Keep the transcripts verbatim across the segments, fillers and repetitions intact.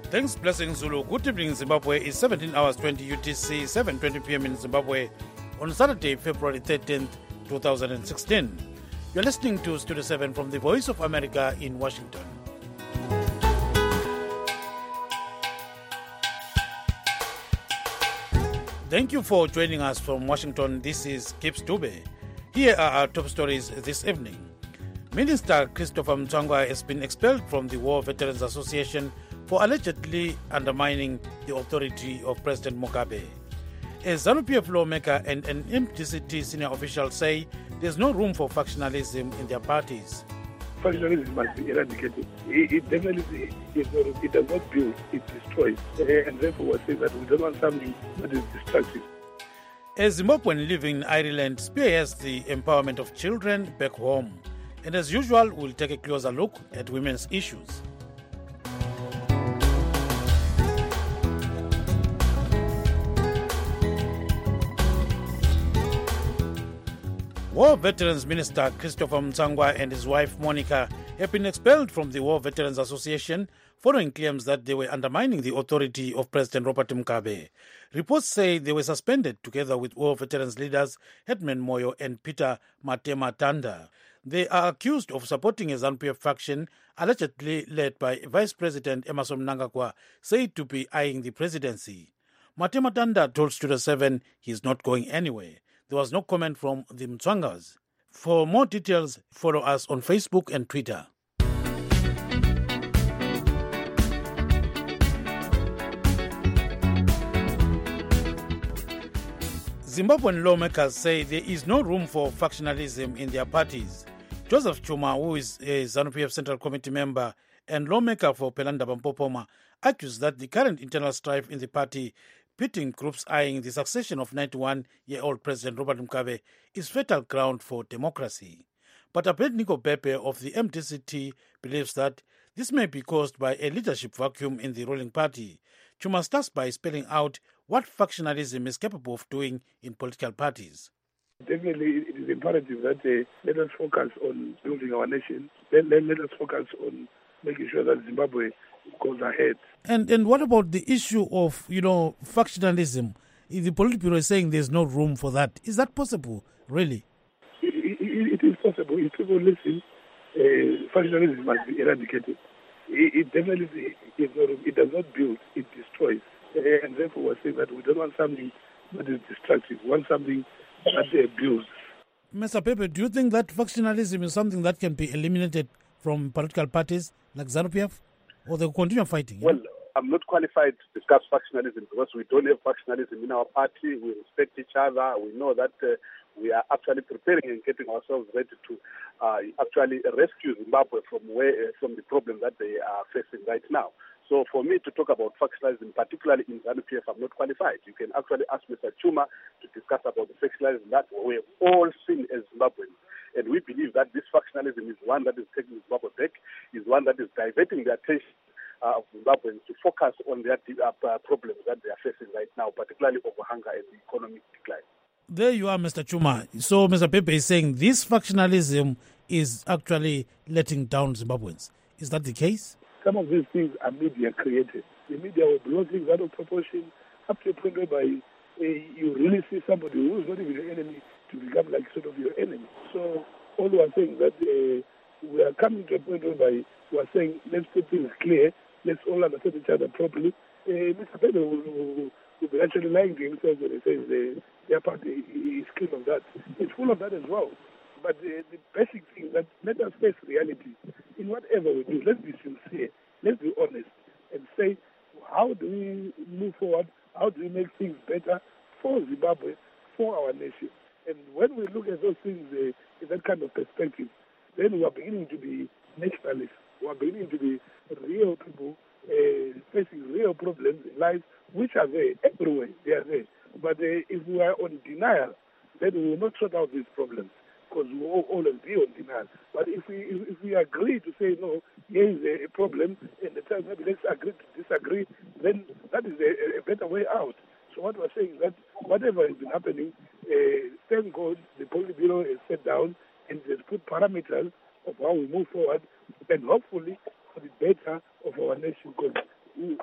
Thanks, Blessing Zulu. Good evening, Zimbabwe. It's seventeen hours twenty U T C, seven twenty p m in Zimbabwe on Saturday, February thirteenth, twenty sixteen. You're listening to Studio seven from the Voice of America in Washington. Thank you for joining us from Washington. This is Gibbs Dube. Here are our top stories this evening. Minister Christopher Mtswangwa has been expelled from the War Veterans Association for allegedly undermining the authority of President Mugabe. A ZANU P F lawmaker and an M D C T senior official say there's no room for factionalism in their parties. Factionalism must be eradicated. It, it definitely is not, it does not build, it destroys. And therefore we say that we don't want something that is destructive. A Zimbabwean living in Ireland spearheads the empowerment of children back home. And as usual, we'll take a closer look at women's issues. War Veterans Minister Christopher Mtswangwa and his wife Monica have been expelled from the War Veterans Association following claims that they were undermining the authority of President Robert Mugabe. Reports say they were suspended together with War Veterans leaders Hetman Moyo and Peter Matematanda. They are accused of supporting a ZANU P F faction allegedly led by Vice President Emmerson Mnangagwa, said to be eyeing the presidency. Matematanda told Studio seven he is not going anywhere. There was no comment from the Mtswangas. For more details, follow us on Facebook and Twitter. Zimbabwean lawmakers say there is no room for factionalism in their parties. Joseph Chuma, who is a ZANU P F Central Committee member and lawmaker for Pelanda Bampopoma, argues that the current internal strife in the party, pitting groups eyeing the succession of ninety-one-year-old President Robert Mugabe, is fertile ground for democracy. But Abednego Pepe of the M D C T believes that this may be caused by a leadership vacuum in the ruling party. Chuma starts by spelling out what factionalism is capable of doing in political parties. Definitely, it is imperative that uh, let us focus on building our nation. Let, let, let us focus on making sure that Zimbabwe goes ahead. And and what about the issue of, you know, factionalism? The Politburo is saying there's no room for that. Is that possible, really? It, it, it is possible. If people listen, uh, factionalism must be eradicated. It, it definitely is not, it does not build, it destroys. Uh, and therefore we're saying that we don't want something that is destructive. We want something that they abuse. Mister Pepe, do you think that factionalism is something that can be eliminated from political parties like ZANU P F? Or they continue fighting? Well, yeah? I'm not qualified to discuss factionalism because we don't have factionalism in our party. We respect each other. We know that uh, we are actually preparing and getting ourselves ready to uh, actually rescue Zimbabwe from where uh, from the problem that they are facing right now. So for me to talk about factionalism, particularly in ZANU P F, I'm not qualified. You can actually ask Mister Chuma to discuss about the factionalism that we have all seen as Zimbabweans. And we believe that this factionalism is one that is taking Zimbabwe back, is one that is diverting the attention uh, of Zimbabweans to focus on their uh, problems that they are facing right now, particularly over hunger and the economic decline. There you are, Mister Chuma. So Mister Pepe is saying this factionalism is actually letting down Zimbabweans. Is that the case? Some of these things are media created. The media will blow things out of proportion up to a point whereby uh, you really see somebody who is not even your enemy to become like sort of your enemy. So all we are saying that uh, we are coming to a point whereby we are saying let's put things clear, let's all understand each other properly. Uh, Mister Pedro will, will, will be actually lying to himself when he says uh, their party is clean of that. It's full of that as well. But the, the basic thing that let us face reality. In whatever we do, let's be sincere, let's be honest, and say, how do we move forward? How do we make things better for Zimbabwe, for our nation? And when we look at those things uh, in that kind of perspective, then we are beginning to be nationalists. We are beginning to be real people uh, facing real problems in life, which are there everywhere. They are there. But uh, if we are on denial, then we will not sort out these problems, because we will always be on denial. But if we if, if we agree to say, no, here is a, a problem, and the time maybe let's agree to disagree, then that is a, a better way out. So what we're saying is that whatever has been happening, uh, thank God the Politburo has sat down and has put parameters of how we move forward, and hopefully for the better of our nation. Because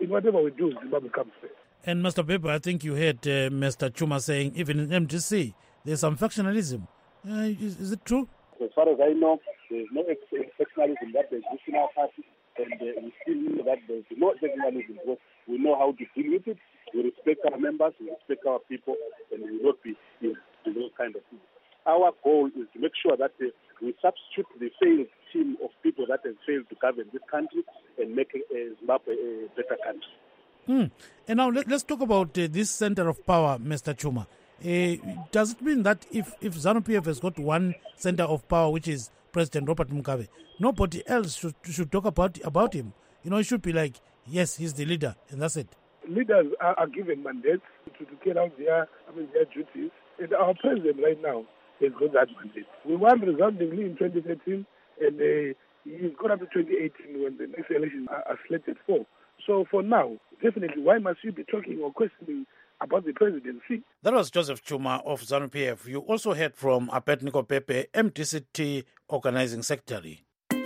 in whatever we do, Zimbabwe comes first. And Mister Pepper, I think you heard uh, Mister Chuma saying even in M D C there's some factionalism. Uh, is, is it true? As far as I know, there's no factionalism that exists in our party, and uh, we still know that there's no factionalism because we know how to deal with it. We respect our members, we respect our people, and we will not be in those kind of things. Our goal is to make sure that uh, we substitute the failed team of people that have failed to govern this country and make uh, Zimbabwe a better country. Hmm. And now let, let's talk about uh, this center of power, Mister Chuma. Uh, does it mean that if, if ZANU-P F has got one center of power, which is President Robert Mugabe, nobody else should should talk about about him? You know, it should be like, yes, he's the leader, and that's it. Leaders are, are given mandates to, to carry out their, I mean, their duties, and our president right now has got that mandate. We won resoundingly in twenty thirteen, and uh, he's got up to twenty eighteen when the next elections are, are slated for. So for now, definitely, why must you be talking or questioning about the presidency? That was Joseph Chuma of ZANU-P F. You also heard from Abednego Pepe, M D C T Organizing Secretary.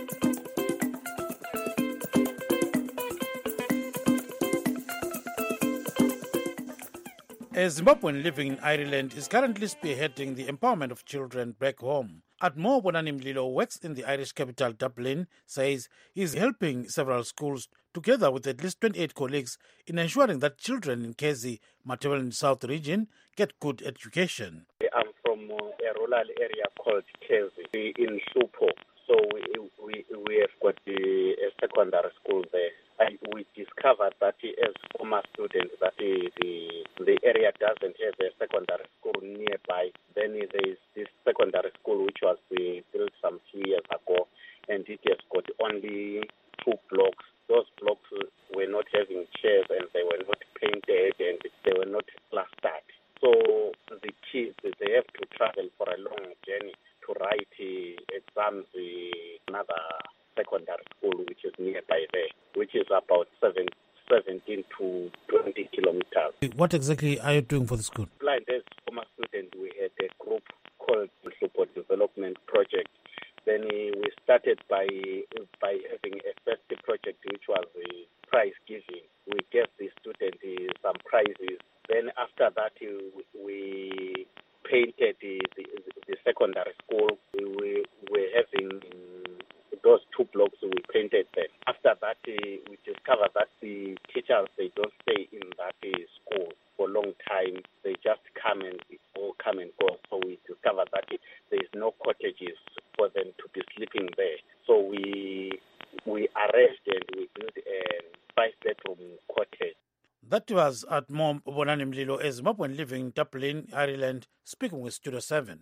A Zimbabwean living in Ireland is currently spearheading the empowerment of children back home. Admo Bonani-Mlilo works in the Irish capital Dublin, says he's helping several schools together with at least twenty-eight colleagues in ensuring that children in Kezi, Matebele South region get good education. I'm from uh, a rural area called Kezi in Supo. So we, we, we have got the, a secondary school there. And we discovered that as former students that the, the the area doesn't have a secondary school nearby. Then there is this secondary school which was uh, built some few years ago, and it has got only two blocks. Those blocks were not having chairs, and they were not painted, and they were not plastered. So the kids, they have to travel for a long journey to write uh, exams uh, another secondary school which is nearby there, which is about seven, seventeen to twenty kilometers. What exactly are you doing for the school? Blind as former student, we had a group called Support Development Project. Then uh, we started by by having a first project which was uh, prize giving. We gave the students uh, some prizes. Then after that, uh, we painted the, the, the secondary school. We were, were having those two blocks, we painted them. After that, uh, we discovered that the teachers, they don't stay in that uh, school for a long time. They just come and go, come and go. So we discovered that uh, there is no cottages for them to be sleeping there. So we we arranged and we built a five-bedroom cottage. That was Admo Bonani-Mlilo, a Zimbabwean living in Dublin, Ireland, speaking with Studio seven.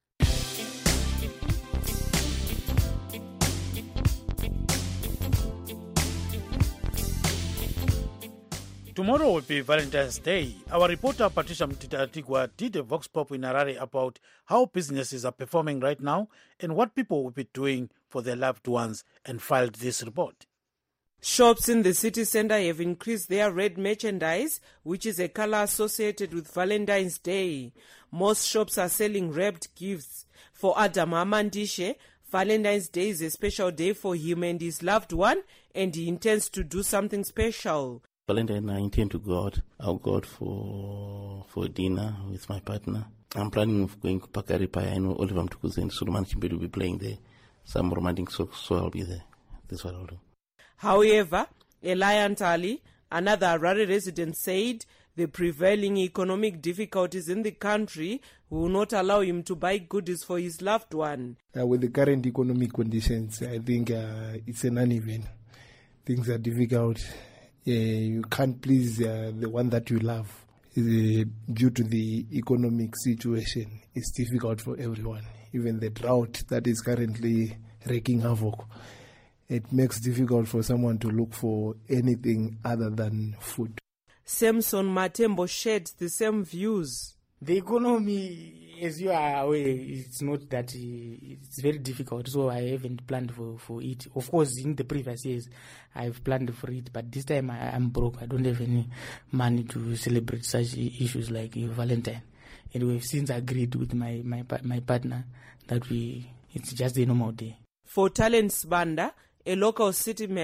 Tomorrow will be Valentine's Day. Our reporter Patricia Mtitatigwa did a Vox Pop in Harare about how businesses are performing right now and what people will be doing for their loved ones, and filed this report. Shops in the city centre have increased their red merchandise, which is a colour associated with Valentine's Day. Most shops are selling wrapped gifts. For Adam Amandishe, Valentine's Day is a special day for him and his loved one, and he intends to do something special. Valentine, I intend to go out. I'll go out for for dinner with my partner. I'm planning of going to Pakaripa. I know Oliver Mtukuze and Suleiman Chimbe will be playing there. Some romantic songs, so I'll be there. That's what I'll do. However, Eliant Ali, another Harare resident, said the prevailing economic difficulties in the country will not allow him to buy goodies for his loved one. Uh, with the current economic conditions, I think uh, it's an uneven. Things are difficult. Uh, you can't please uh, the one that you love. Uh, due to the economic situation, it's difficult for everyone. Even the drought that is currently wreaking havoc, it makes it difficult for someone to look for anything other than food. Samson Matembo shared the same views. The economy, as you are aware, it's not that uh, it's very difficult, so I haven't planned for, for it. Of course, in the previous years, I've planned for it, but this time I, I'm broke. I don't have any money to celebrate such issues like uh, Valentine. And we've since agreed with my, my, my partner that we it's just a normal day. For Talent Sbanda, a local city man,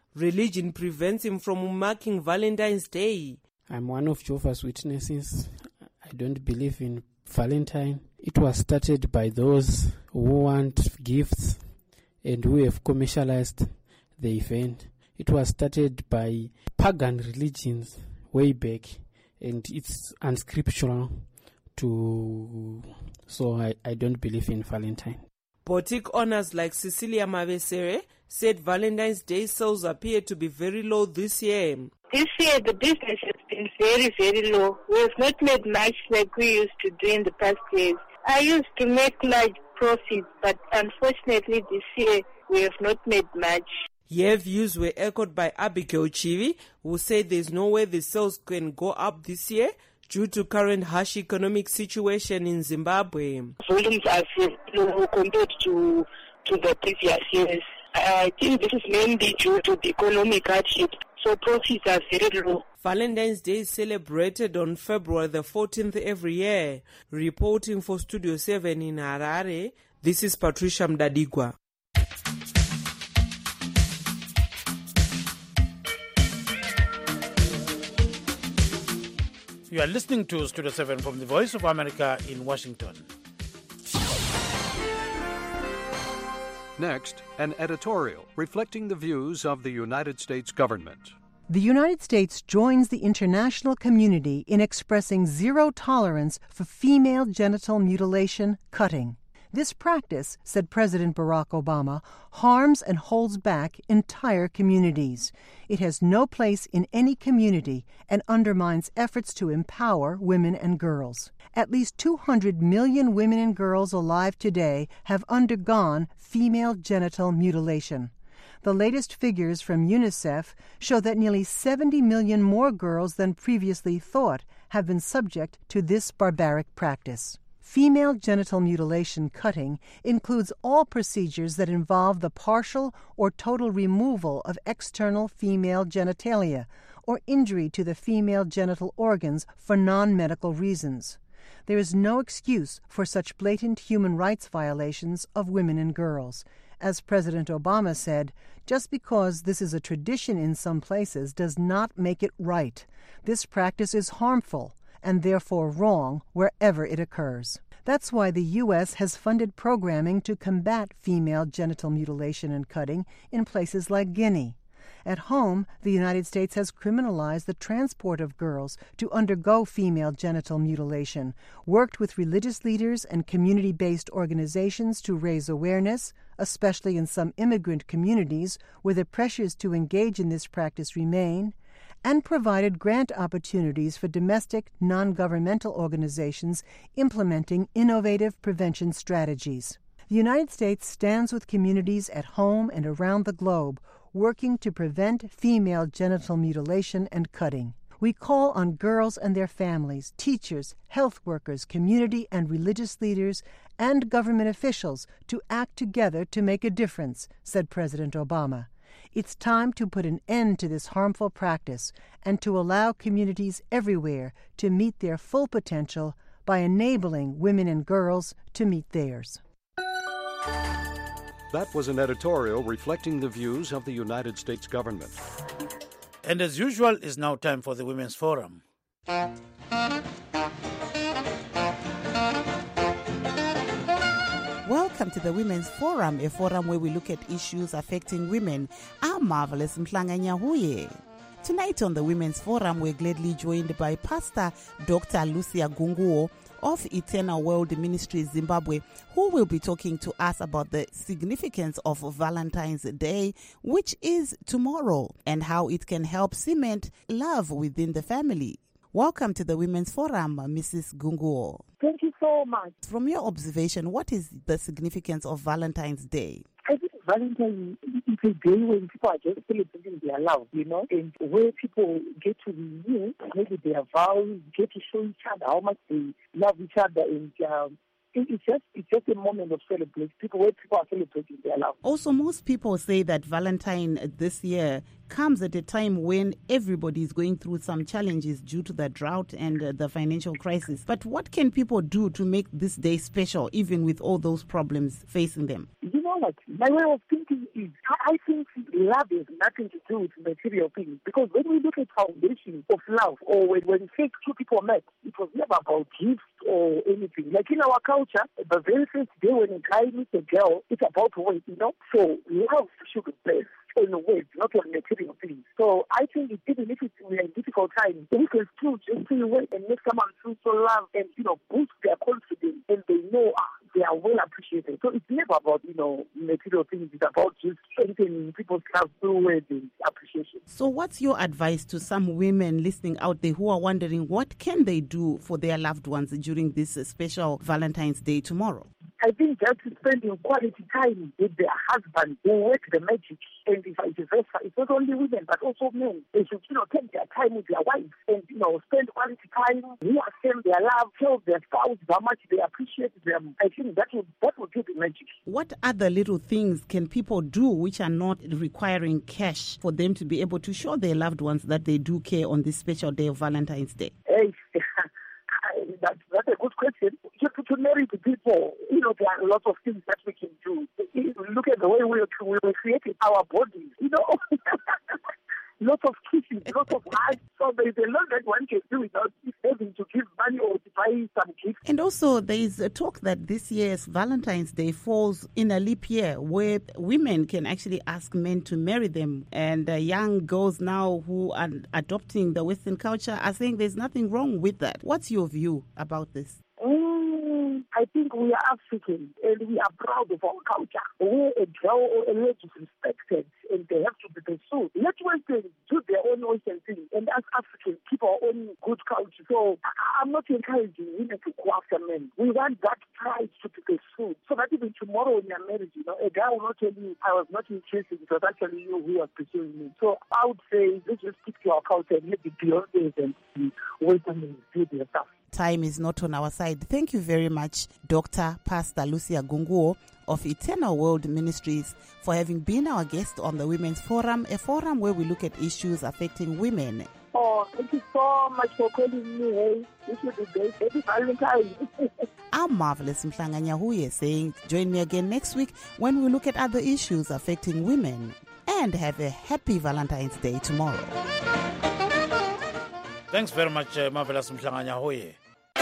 religion prevents him from marking Valentine's Day. I'm one of Jehovah's Witnesses. I don't believe in Valentine. It was started by those who want gifts and who have commercialized the event. It was started by pagan religions way back, and it's unscriptural to, so I, I don't believe in Valentine. Boutique owners like Cecilia Mavesere said Valentine's Day sales appear to be very low this year. This year the business has been very, very low. We have not made much like we used to do in the past years. I used to make large profits, but unfortunately this year we have not made much. Her views were echoed by Abigail Chivi, who said there's no way the sales can go up this year due to current harsh economic situation in Zimbabwe. Volumes are very low compared to, to the previous years. I think this is mainly due to the economic hardship, so profits are very low. Valentine's Day is celebrated on February the fourteenth every year. Reporting for Studio seven in Harare, this is Patricia Mdadigwa. You are listening to Studio seven from the Voice of America in Washington. Next, an editorial reflecting the views of the United States government. The United States joins the international community in expressing zero tolerance for female genital mutilation, cutting. This practice, said President Barack Obama, harms and holds back entire communities. It has no place in any community and undermines efforts to empower women and girls. At least two hundred million women and girls alive today have undergone female genital mutilation. The latest figures from UNICEF show that nearly seventy million more girls than previously thought have been subject to this barbaric practice. Female genital mutilation cutting includes all procedures that involve the partial or total removal of external female genitalia or injury to the female genital organs for non-medical reasons. There is no excuse for such blatant human rights violations of women and girls. As President Obama said, just because this is a tradition in some places does not make it right. This practice is harmful and therefore wrong wherever it occurs. That's why the U S has funded programming to combat female genital mutilation and cutting in places like Guinea. At home, the United States has criminalized the transport of girls to undergo female genital mutilation, worked with religious leaders and community-based organizations to raise awareness, especially in some immigrant communities where the pressures to engage in this practice remain, and provided grant opportunities for domestic non-governmental organizations implementing innovative prevention strategies. The United States stands with communities at home and around the globe working to prevent female genital mutilation and cutting. We call on girls and their families, teachers, health workers, community and religious leaders, and government officials to act together to make a difference, said President Obama. It's time to put an end to this harmful practice and to allow communities everywhere to meet their full potential by enabling women and girls to meet theirs. That was an editorial reflecting the views of the United States government. And as usual, it's now time for the Women's Forum. Welcome to the Women's Forum, a forum where we look at issues affecting women. I'm Marvelous Mhlanga Nyahuye. Tonight on the Women's Forum, we're gladly joined by Pastor Doctor Lucia Gunguo of Eternal World Ministries Zimbabwe, who will be talking to us about the significance of Valentine's Day, which is tomorrow, and how it can help cement love within the family. Welcome to the Women's Forum, Missus Gunguo. Thank you so much. From your observation, what is the significance of Valentine's Day? I think Valentine's is a day when people are just celebrating their love, you know, and where people get to renew maybe their vows, get to show each other how much they love each other, and um, it's just it's just a moment of celebration. People where people are celebrating their love. Also, most people say that Valentine this year comes at a time when everybody is going through some challenges due to the drought and uh, the financial crisis. But what can people do to make this day special, even with all those problems facing them? You know what? My way of thinking is, I think love has nothing to do with material things. Because when we look at foundation of love, or when, when first two people met, it was never about gifts or anything. Like in our culture, the very first day when a guy meets a girl, it's about weight, you know? So love should be based on words, not on material things. So I think even if it's in a difficult time, we can still just feel well and make someone feel so loved and, you know, boost their confidence, and they know ah, they are well appreciated. So it's never about, you know, material things. It's about just strengthening people's love through words and appreciation. So what's your advice to some women listening out there who are wondering what can they do for their loved ones during this special Valentine's Day tomorrow? I think just spending quality time with their husband who work the magic, and vice versa. It's not only women but also men. They should, you know, take their time with their wives and, you know, spend quality time, reaffirm their love, tell their spouse how much they appreciate them. I think that would that would do the magic. What other little things can people do which are not requiring cash for them to be able to show their loved ones that they do care on this special day of Valentine's Day? Hey, That, that's a good question. Just to marry the people, you know, there are lots of things that we can do. Look at the way we we were creating our bodies, you know. Lots of kissing, lots of hugs. So there's a lot that one can do without having to give money or to buy some gifts. And also there is a talk that this year's Valentine's Day falls in a leap year where women can actually ask men to marry them. And uh, young girls now who are adopting the Western culture are saying there's nothing wrong with that. What's your view about this? Mm, I think we are African and we are proud of our culture. Where a girl or a lady is respected and they have to be pursued. Let Western do their own Western thing, and as Africans keep our own good culture. So I'm not encouraging women to go after men. We want that pride to be pursued, so that even tomorrow in your marriage, you know, a guy will not tell you, I was not interested, it was actually you who was pursuing me. So I would say let's just stick to our culture and let the Beyonce and the Western do their stuff. Time is not on our side. Thank you very much, Doctor Pastor Lucia Gunguo of Eternal World Ministries, for having been our guest on the Women's Forum, a forum where we look at issues affecting women. Oh, thank you so much for calling me. Hey, this will be great. Happy Valentine's. I'm Marvelous Mhlanganyahuye saying join me again next week when we look at other issues affecting women. And have a happy Valentine's Day tomorrow. Thanks very much, uh, Marvelous Mhlanganyahuye.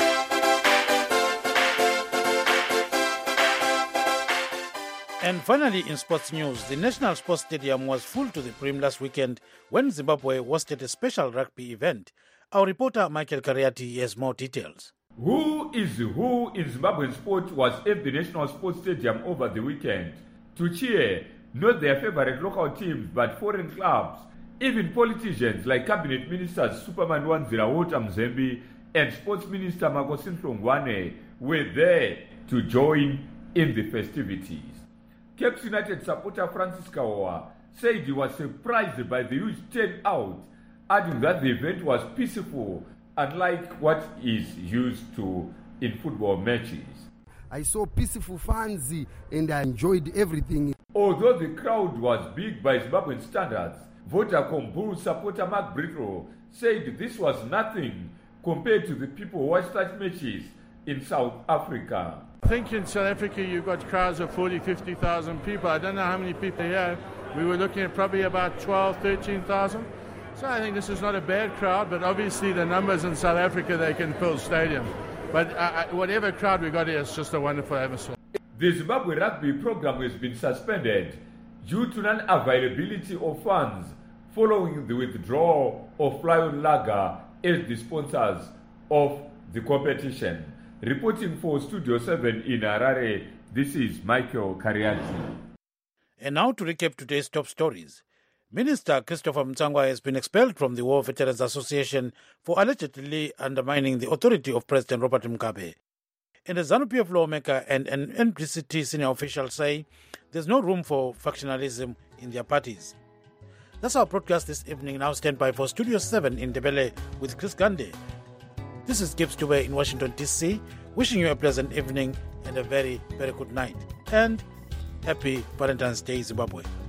And finally, in sports news, the National Sports Stadium was full to the brim last weekend when Zimbabwe hosted a special rugby event. Our reporter Michael Kariati has more details. Who is who in Zimbabwean sport was at the National Sports Stadium over the weekend to cheer not their favorite local teams but foreign clubs. Even politicians like Cabinet Ministers Superman Wanzira Walter Mzembe and Sports Minister Makosi Nhlongwane were there to join in the festivities. Cape United supporter Francis Kawawa said he was surprised by the huge turnout, adding that the event was peaceful, unlike what is used to in football matches. I saw peaceful fans and I enjoyed everything. Although the crowd was big by Zimbabwean standards, Vodacom Bull supporter Mark Brittle said this was nothing compared to the people who watched such matches in South Africa. I think in South Africa you've got crowds of forty, fifty thousand people. I don't know how many people here. We were looking at probably about twelve, thirteen thousand. So I think this is not a bad crowd, but obviously the numbers in South Africa, they can fill stadiums. But uh, whatever crowd we got here, it's just a wonderful atmosphere. The Zimbabwe rugby program has been suspended due to non-availability of funds following the withdrawal of Fly-On Lager as the sponsors of the competition. Reporting for Studio seven in Harare, this is Michael Kariati. And now to recap today's top stories. Minister Christopher Mtsangwa has been expelled from the War Veterans Association for allegedly undermining the authority of President Robert Mugabe. And a ZANU-P F lawmaker and an N P C T senior official say there's no room for factionalism in their parties. That's our broadcast this evening. Now stand by for Studio seven in Ndebele with Chris Gande. This is Gibbs Dube in Washington, D C, wishing you a pleasant evening and a very, very good night. And happy Valentine's Day, Zimbabwe.